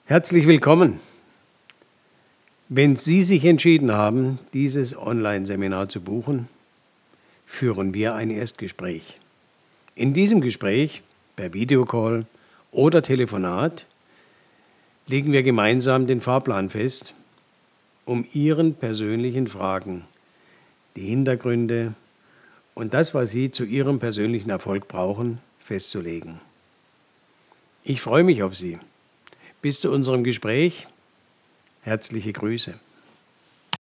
Herzlich willkommen. Wenn Sie sich entschieden haben, dieses Online-Seminar zu buchen, führen wir ein Erstgespräch. In diesem Gespräch, per Videocall oder Telefonat, legen wir gemeinsam den Fahrplan fest, um Ihren persönlichen Fragen, die Hintergründe und das, was Sie zu Ihrem persönlichen Erfolg brauchen, festzulegen. Ich freue mich auf Sie. Bis zu unserem Gespräch. Herzliche Grüße.